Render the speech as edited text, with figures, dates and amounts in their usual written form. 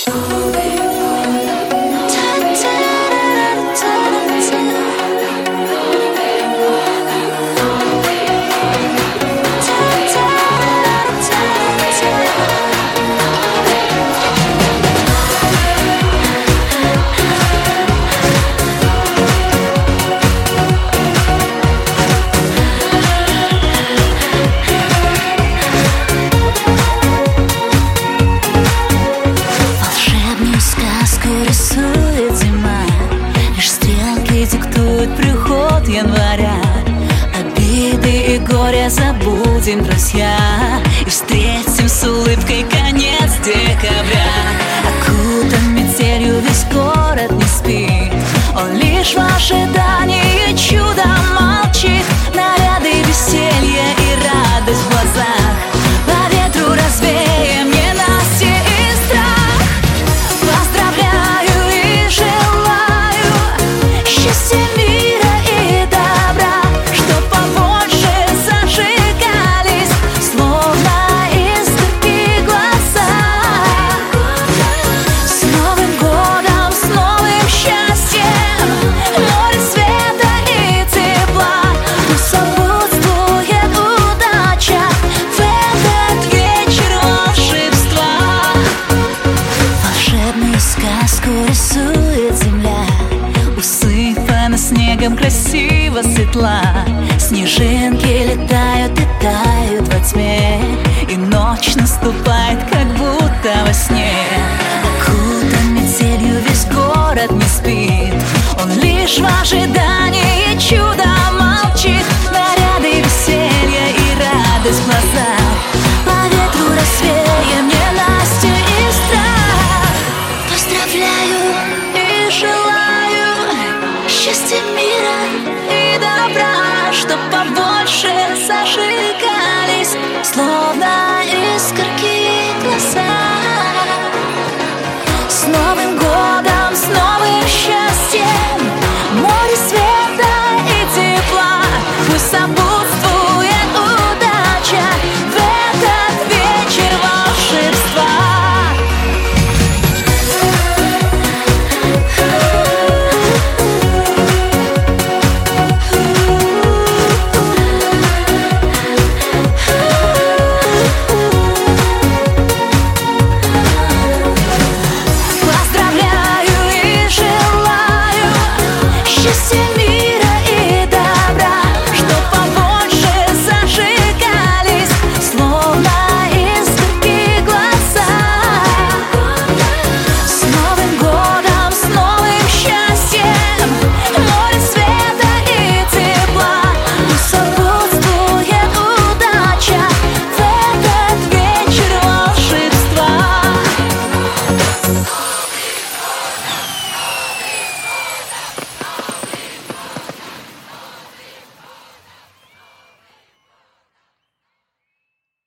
Рисует зима, лишь стрелки диктуют приход января. Обиды и горе забудем, друзья, и встретим с улыбкой конец декабря. Окутан метелью весь город не спит, он лишь в ожидании чуда молчит. Наряды, веселье и радость в глазах, по ветру развеем ненастье и страх. Поздравляю и желаю счастья, мира и добра, чтоб побольше зажигались, словно искорки глаза. С Новым годом, с новым счастьем, море света и тепла, пусть сопутствует удача в этот вечер волшебства. Волшебную сказку рисует земля, усыпана снегом, красиво светла. Снежинки летают и тают во тьме, и ночь наступает, как будто во сне. Окутан метелью весь город не спит, он лишь в ожидании чуда молчит. Наряды, веселье и радость в глазах, по ветру развеем ненастье и страх. Поздравляю и желаю счастья, мира и добра, чтоб побольше зажигались, словно искорки глаза. С Новым годом, с новым счастьем, море света и тепла, пусть собой